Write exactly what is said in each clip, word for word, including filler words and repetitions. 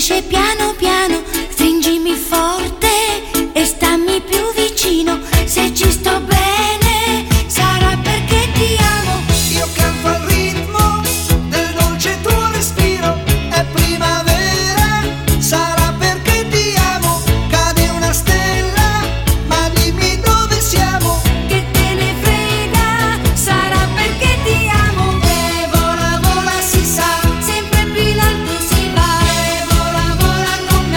cresce piano piano, stringimi forte e stammi più vicino. Se ci sto bene sarà perché ti amo. Io canto al ritmo del dolce tuo respiro, è primavera, sarà perché ti amo. Cade una stella, ma dimmi dove siamo. Che te ne frega, sarà perché ti amo. E vola, vola, si sa, Sempre più in alto si va. e vola, vola con me.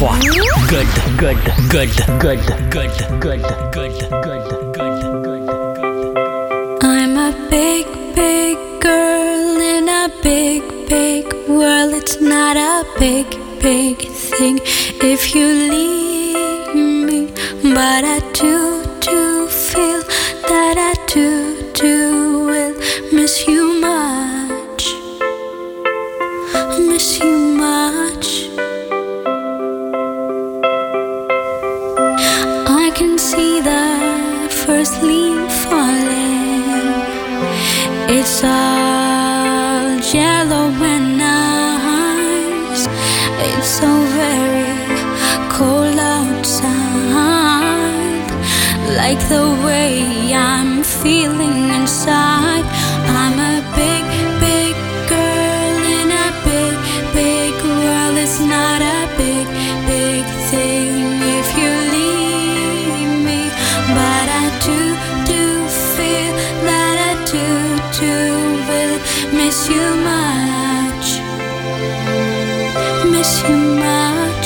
trois. Good, good, good, good, good, good, good, good, good, good. I'm a big, big girl in a big, big world. It's not a big, big thing if you leave me, but I do, do feel that I do, do will miss you much, miss you much. I can see the first leaf falling. It's all yellow and nice. It's so very cold outside, like the way I'm feeling inside. I'm a big, big girl in a big, big world. It's not a big, big thing if you leave me, but I do, do feel that I do, do will miss you much, miss you much.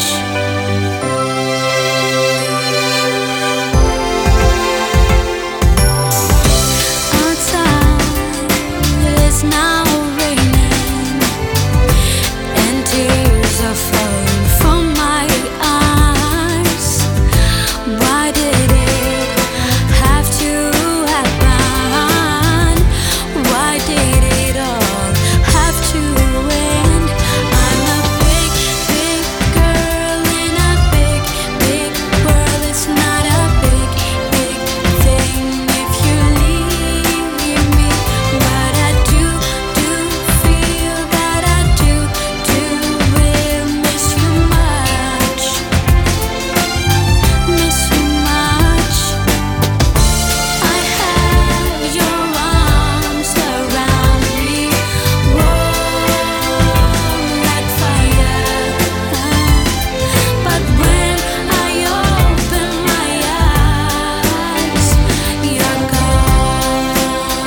Outside it's now raining and tears are falling from my eyes. Why did it have to happen? Why did it all have to end? I'm a big, big girl in a big, big world. It's not a big, big thing if you leave me, but I do, do feel that I do, do will miss you much, miss you much. I have your arms around me, warm like fire. But when I open my eyes, you're gone.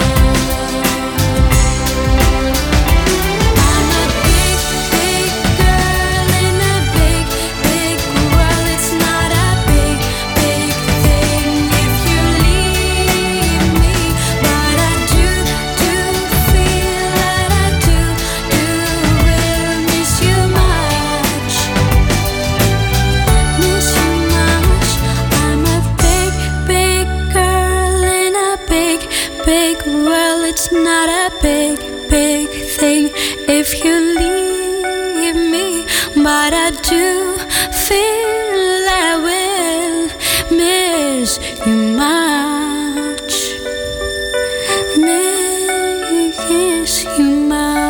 I'm a big, big girl in a big, big world. It's not a big, big thing if you leave me, but I do, do feel that I do, do will miss you much, miss you much. I'm a big, big girl in a big, big world. It's not a big, big thing if you leave me, but I do feel I will miss you much, miss you much.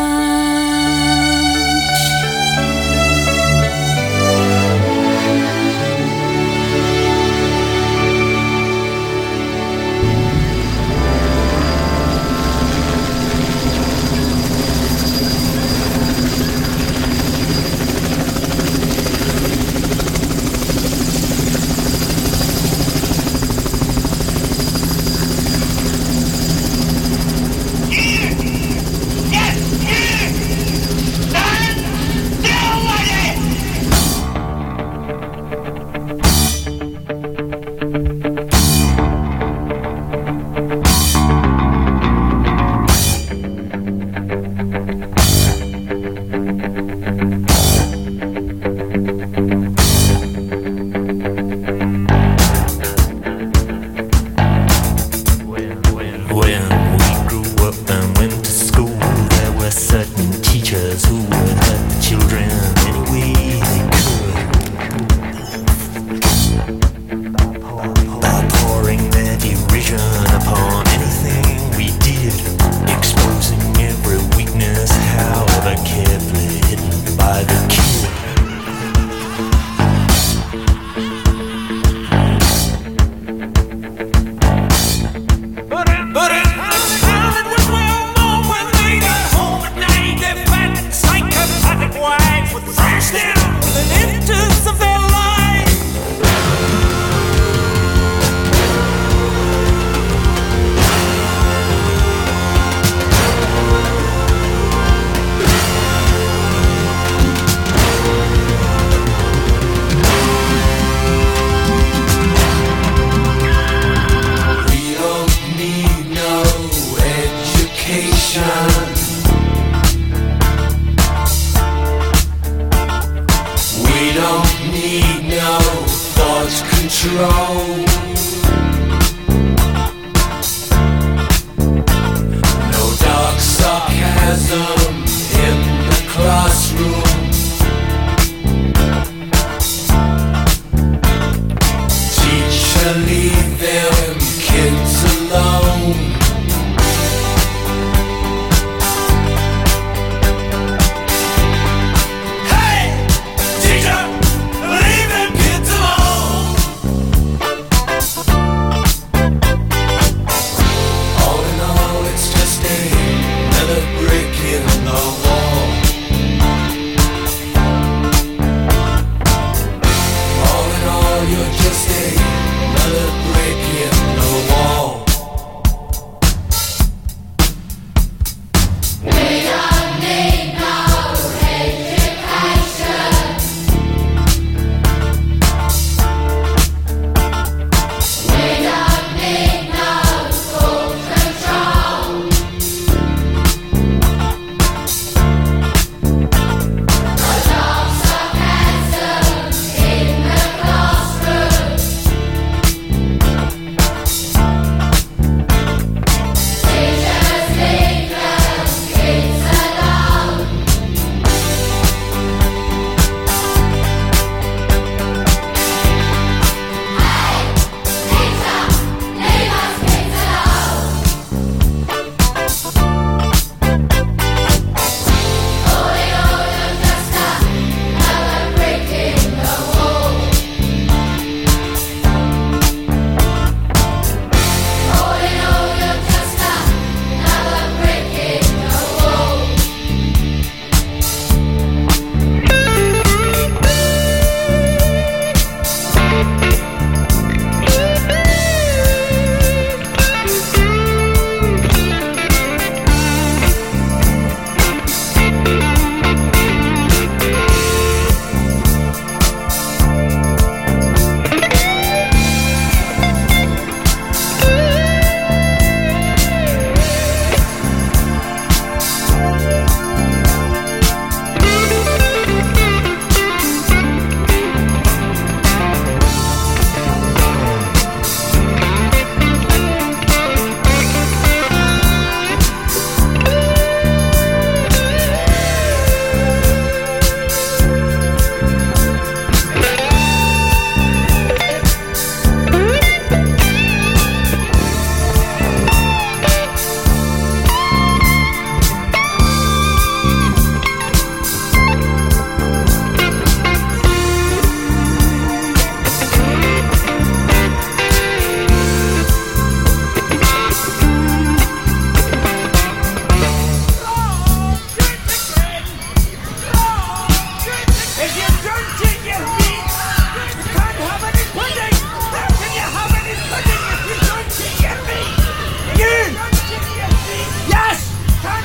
But it, it was well known when they got home at night. They fat, psych,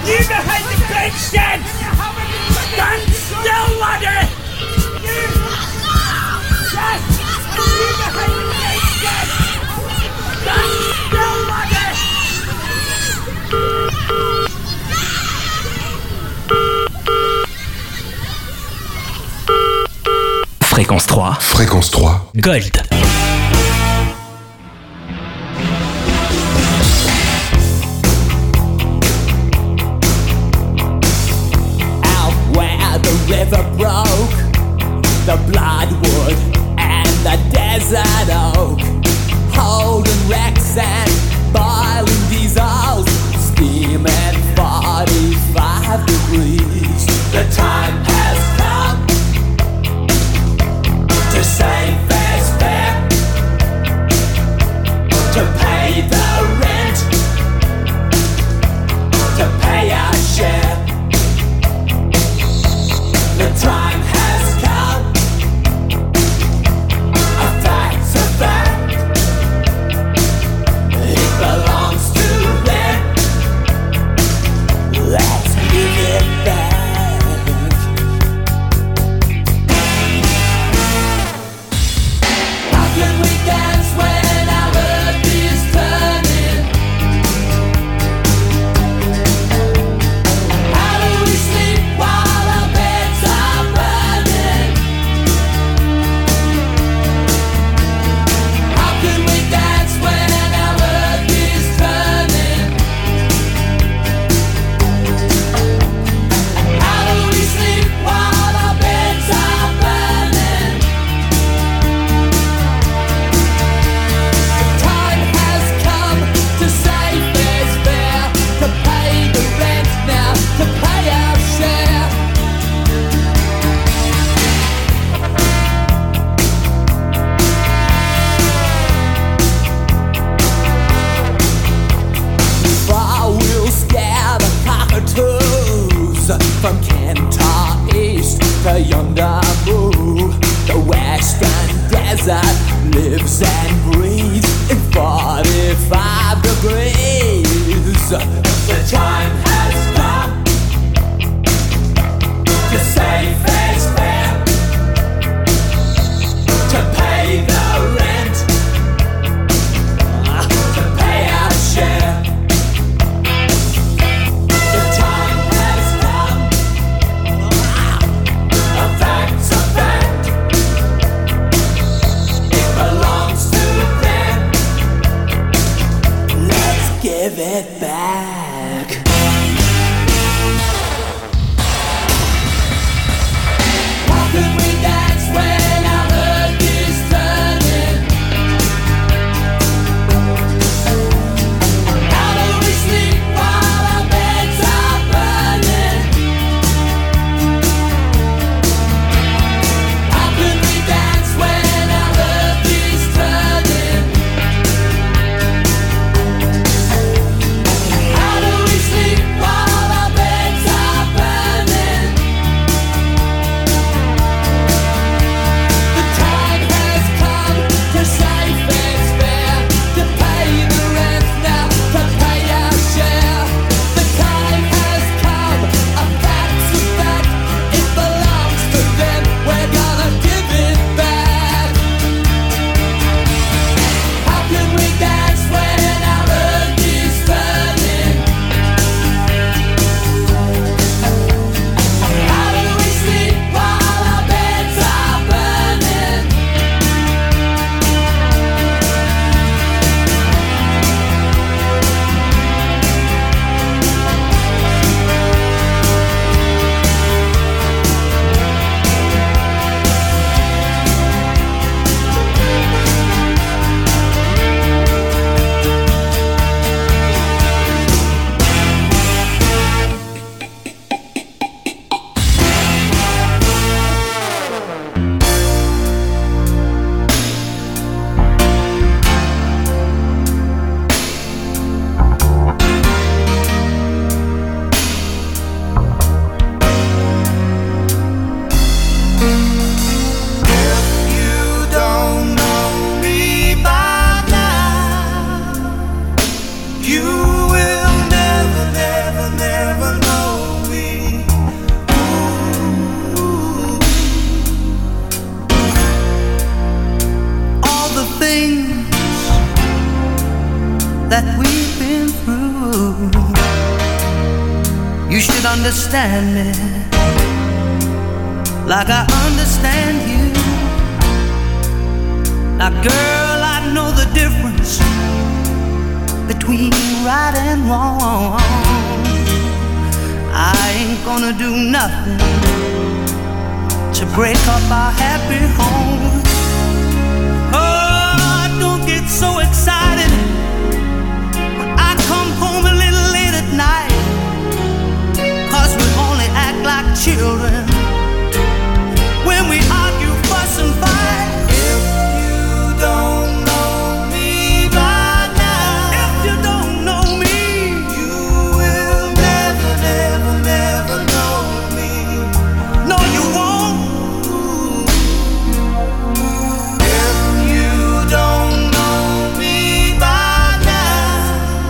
You behind the fence then! Stand still, laddie! Yes! You behind the fence then! Stand still, laddie! Fréquence trois. Fréquence trois. Gold. The river broke, the bloodwood and the desert oak, holding wrecks and boiling diesels, steaming forty-five degrees. The time has come to save fair's fair, to pay the rent, to pay our share. The time has come, a fact's a fact. It belongs to them. Let's give it back. How can we dance when our earth is turning? How do we sleep while our beds are burning? How can we dance when our earth is turning? How do we sleep while our beds are burning? The time has come to save fair's fair, to pay the rent now, to pay our share. Far we'll scare the cockatoos from Kentar East to yonder Moo. The western desert lives and breathes in forty-five degrees. The time has come to save fair's fair, to pay the rent, to pay our share. The time has come, a fact's a fact. It belongs to them. Let's give it back. How can we dance when our earth is turning? How do we sleep while our beds are burning? How can we dance when our earth is turning? How do we sleep understand me like I understand you. Now girl, I know the difference between right and wrong. I ain't gonna do nothing to break up our happy home. Oh, don't get so excited when I come home a little late at night, 'cause we only act like children when we argue, fuss and fight. If you don't know me by now, if you don't know me, you will never, never, never know me. No, you won't. If you don't know me by now,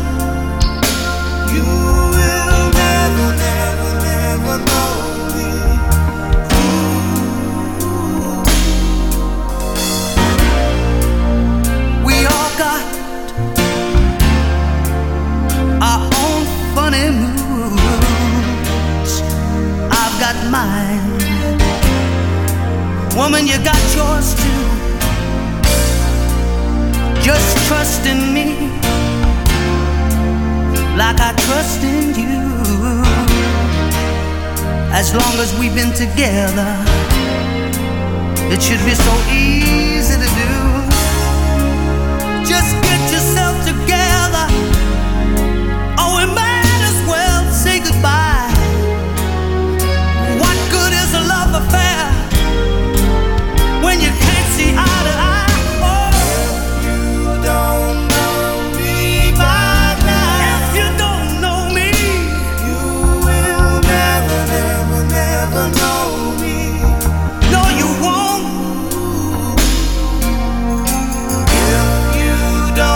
you will never, never, never know me. We all got our own funny moods. I've got mine. Woman, you got yours too. Just trust in me like I trust in you. As long as we've been together, it should be so easy to do. Just get yourself together, or we might as well say goodbye. What good is a love affair when you can't see eye to eye? Oh, if you don't know me by now, if you don't know me, you will never, never, never know me. No, you won't. If you don't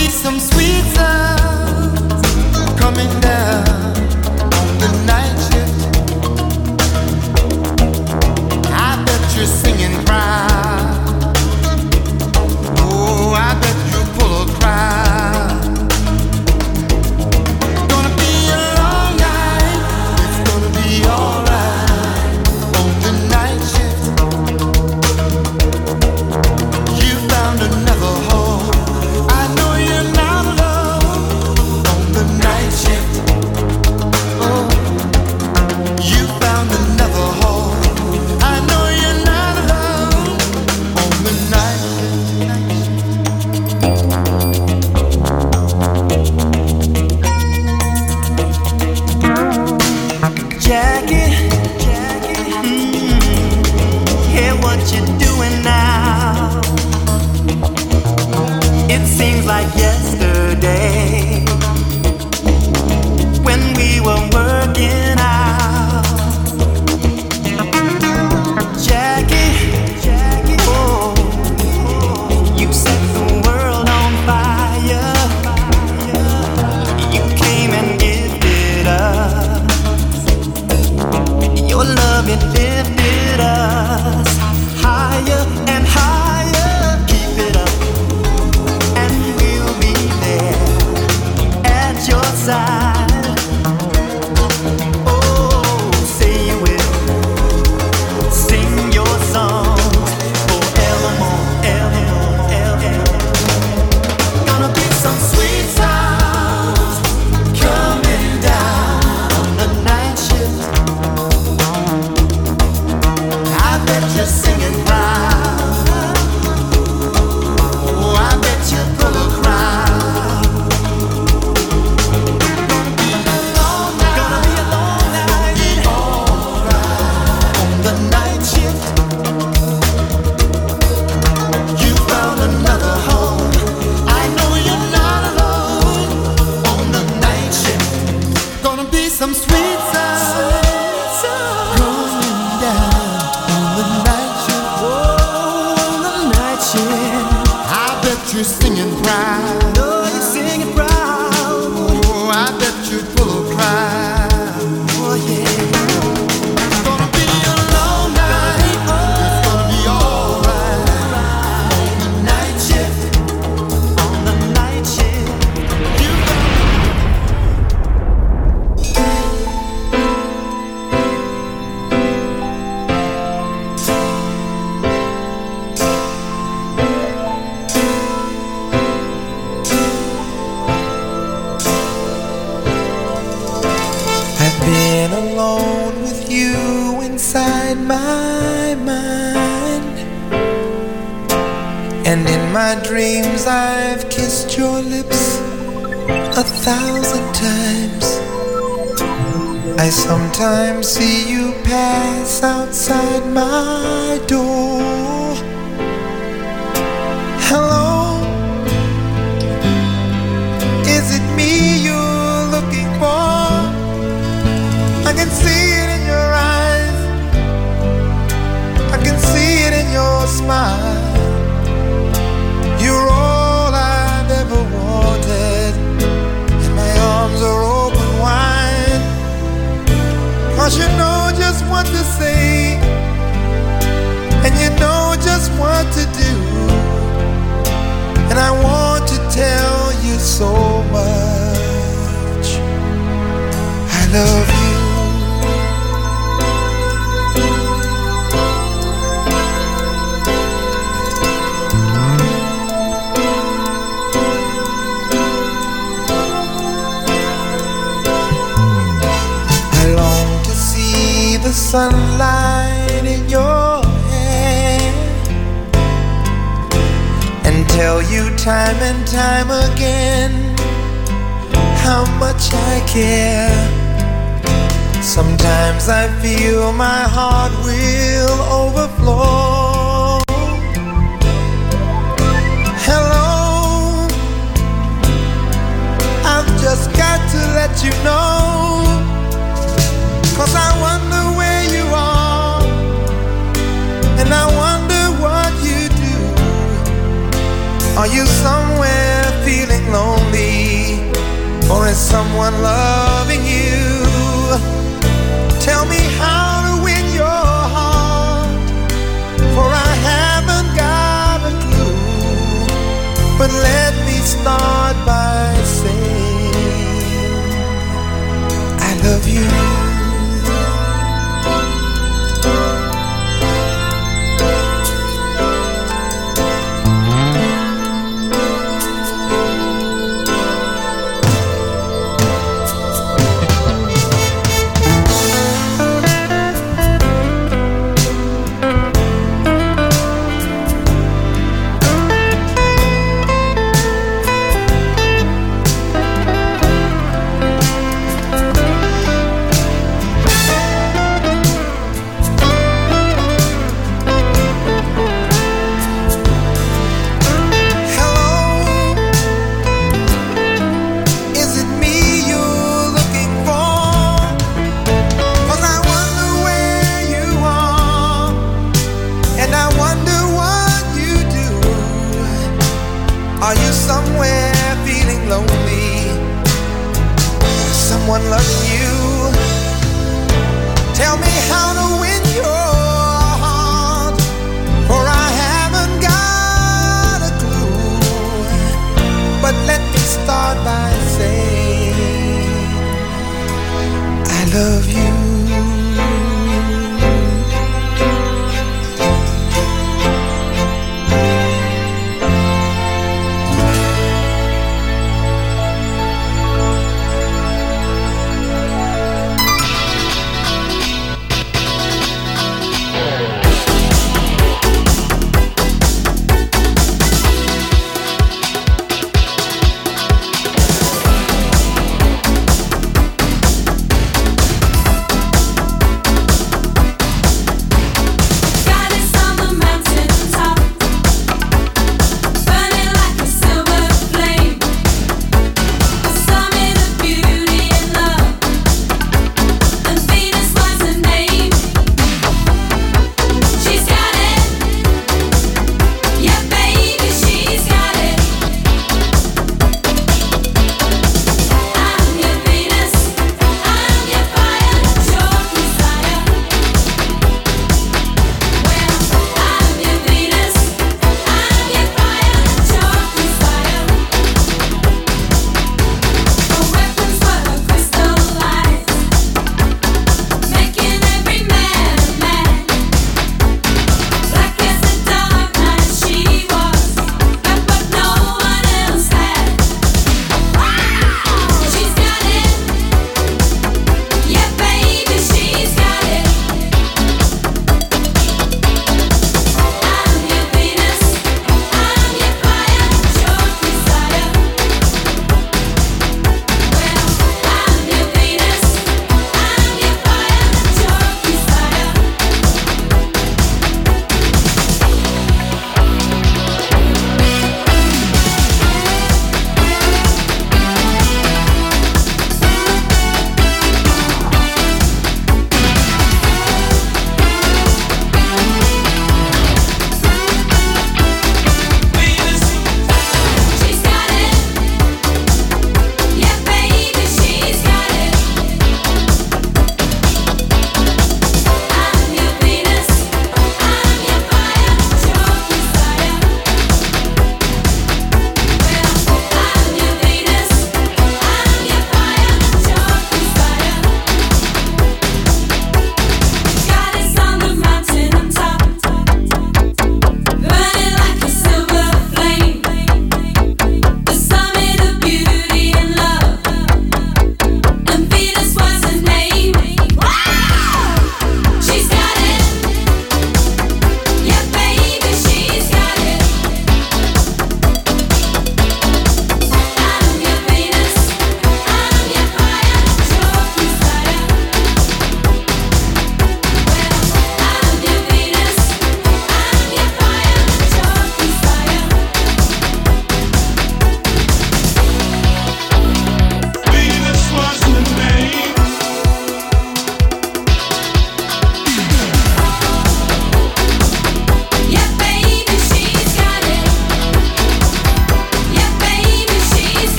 be some sweet sounds coming down on the night shift. I bet you're singing proud. Oh, I bet you're full of pride. Gonna be a long night. It's gonna be alright on the night shift. You found another home. I know you're not alone on the night shift. Oh, you found another home. I know you're not alone on the night Jackie, Jackie, mm, hear what you're doing now. It seems like yesterday when we were working out. Jackie, Jackie, oh, you set the world on fire. You came and gifted us your love, it lifted us higher and higher. Keep it up, and we'll be there at your side. Oh, say you will sing your songs forevermore, evermore, evermore. Gonna be some sweet sounds coming down on the night shift. I bet you're singing proud. Oh, I bet you're full of crowd. Gonna be a long night. Gonna be alright on the night shift. You found another home. I know you're not alone on the night shift. Gonna be some sweet sounds going down on the night shift. Oh, the night shift. I bet you're singing proud. Oh, you're singing proud. Oh, I bet you're full of pride. Oh, yeah. It's gonna be a long night. It's gonna be alright on the night shift. On the night shift. You I've been alone with you inside my mind, and in my dreams I've kissed your lips a thousand times. I sometimes see you pass outside my door. Hello, is it me you're looking for? I can see it in your eyes. I can see it in your smile. You're all I've ever wanted, and my arms are open wide. 'Cause you know just what to say, and you know just what to do. And I want to tell you so much. I love you. I long to see the sunlight in your hair and tell you time and time again how much I care. Sometimes I feel my heart will overflow. Hello, I've just got to let you know, 'cause I wonder where you are, and I wonder what you do. Are you somewhere feeling lonely? Only someone loving you. Tell me how to win your heart, for I haven't got a clue. But let me start by saying I love you. Are you somewhere feeling lonely? Someone loving you? Tell me how to win your heart, for I haven't got a clue. But let me start by saying I love you.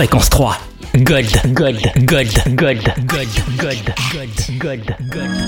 Fréquence trois. Gold, gold, gold, gold, gold, gold, gold, gold, gold.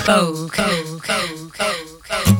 Coke, Coke, Coke, Coke.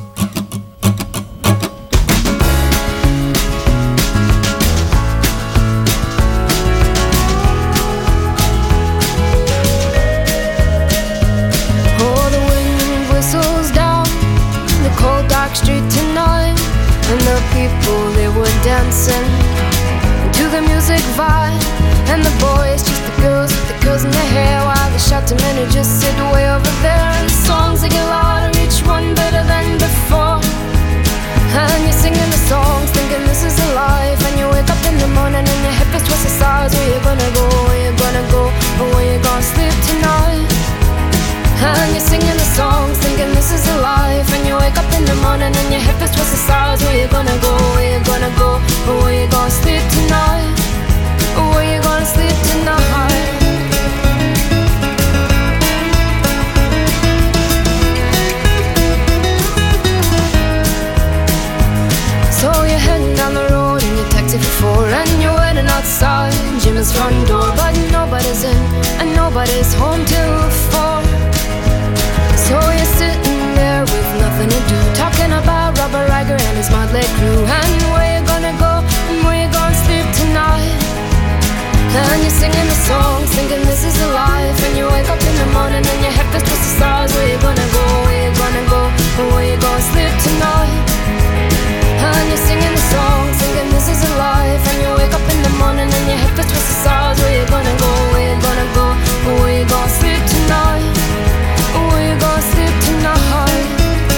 Dark street tonight, and the people, they were dancing to the music vibe, and the boys just the girls with the curls in their hair, while the shouting men who just sit way over there, and the songs they get louder, each one better than before, and you're singing the songs thinking this is a life, and you wake up in the morning and your hip is twisted sides. Where you gonna go, where you gonna go, or where you gonna sleep tonight? And you're singing the songs, thinking this is a life. And you wake up in the morning and your hip is twisted sides. Where you gonna go, where you gonna go, or where you gonna sleep tonight? Or where you gonna sleep tonight? So you're heading down the road in your taxi for four, and you're waiting outside Jim's front door, but nobody's in and nobody's home till four. So you're sitting there with nothing to do, talking about Robert Riger and his motley crew, and where you gonna go and where you gonna sleep tonight. And you're singing the songs, thinking this is a life, and you wake up in the morning and your head feels twisted stars. Where you gonna go, where you gonna go, and where you gonna sleep tonight. And you're singing the songs, thinking this is a life, and you wake up in the morning and your head feels twisted stars. Where you gonna go, where you gonna go, and where you gonna sleep tonight. Where you gonna sleep tonight?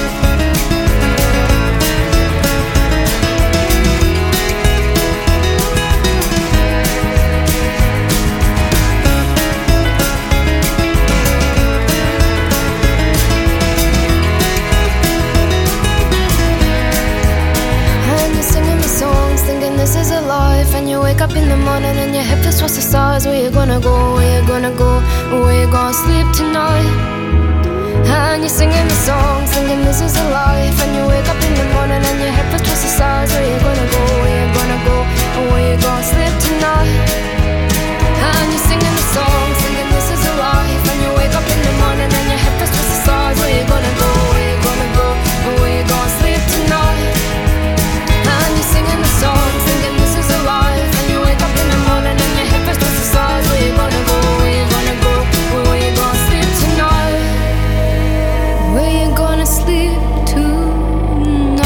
And you're singing the songs, thinking this is a life, and you wake up in the morning and your hip is what's the stars. Where you gonna go, where you gonna go, where you gonna sleep tonight? And you're singing the songs, thinking this is a life, and you wake up in the morning and your head feels twisted sides. Where you gonna go, where you gonna go, and where you gonna sleep tonight? And you're singing the songs, thinking this is a life, and you wake up in the morning and your head feels twisted sides. Where you gonna go, where you gonna go, and where you gonna sleep tonight? And you're singing the songs, thinking this is a life, and you wake up in the morning and your head feels twisted sides. Where you gonna go, where you gonna go, and where you gonna sleep tonight? Where you gonna sleep tonight?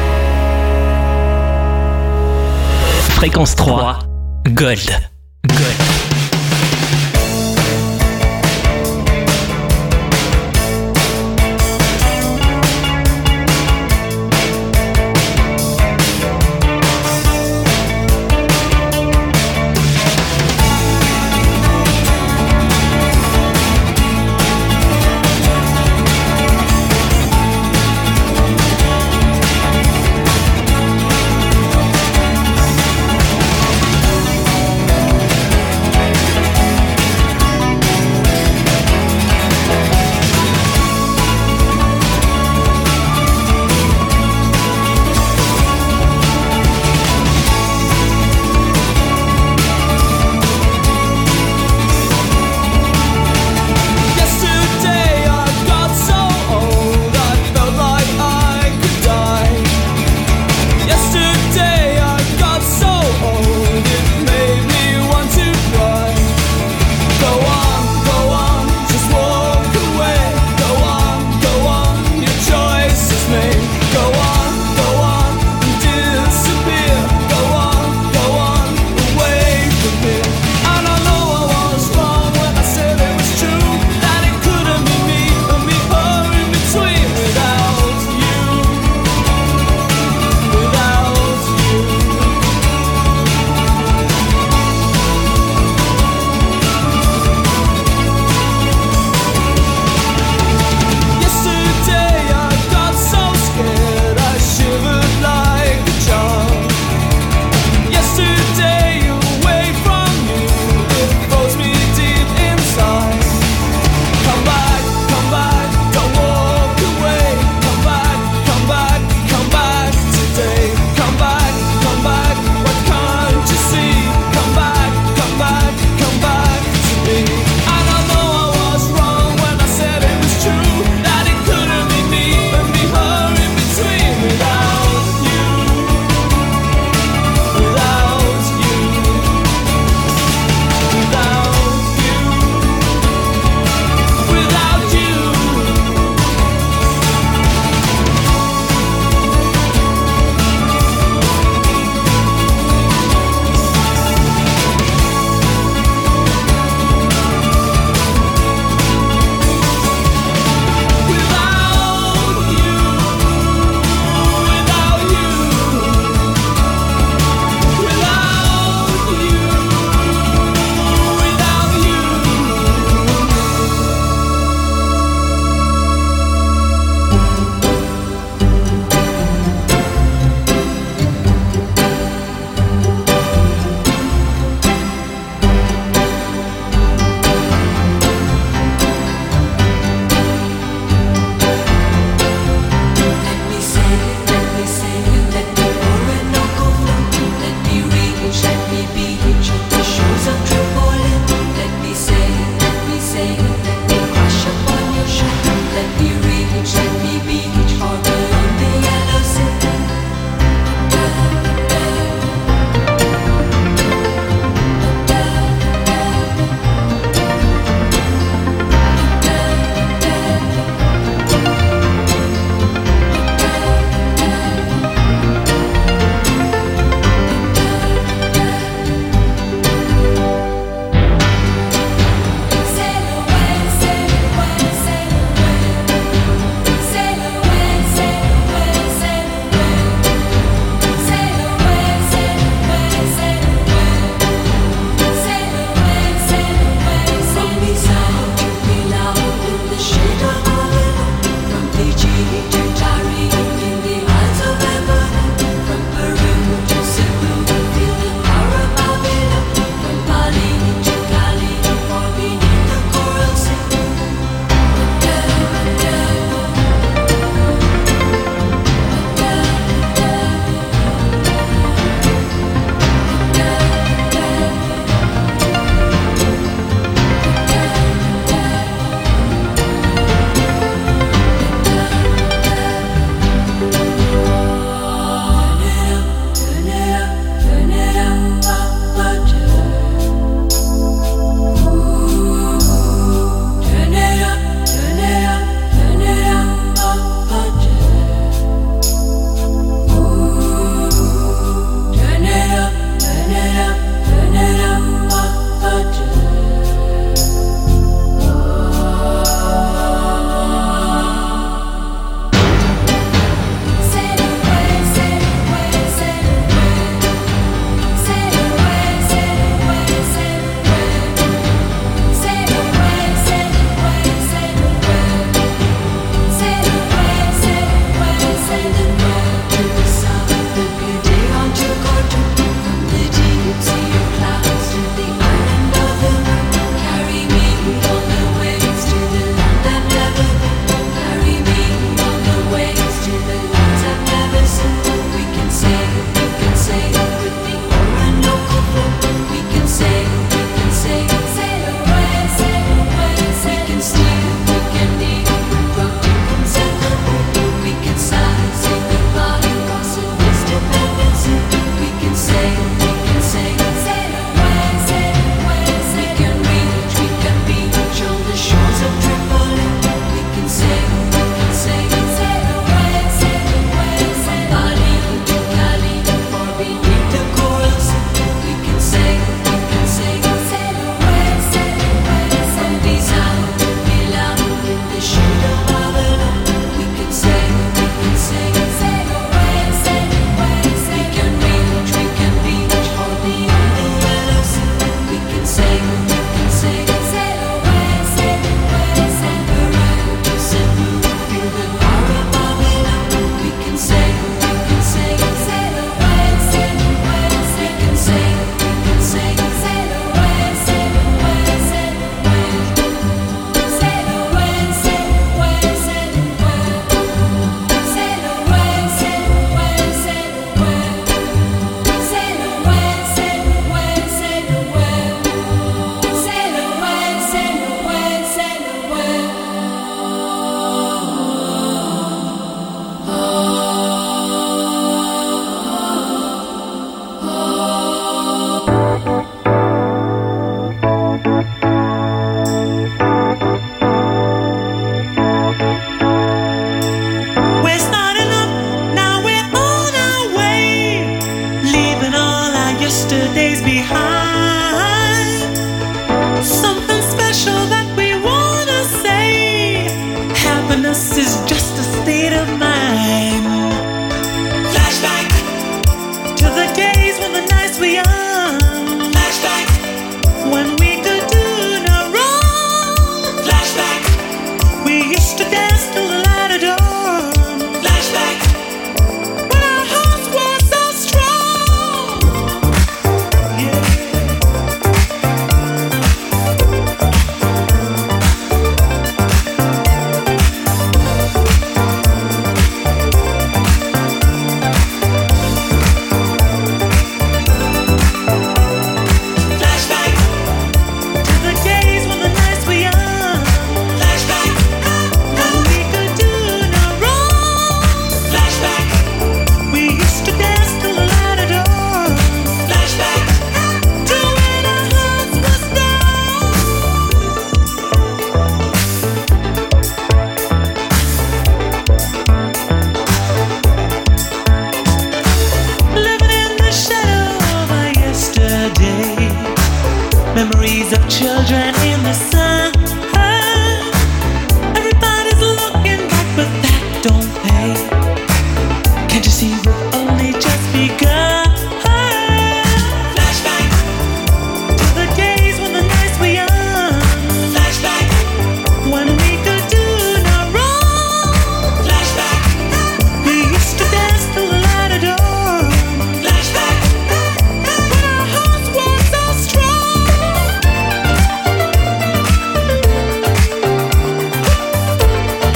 Fréquence trois, Gold. Gold.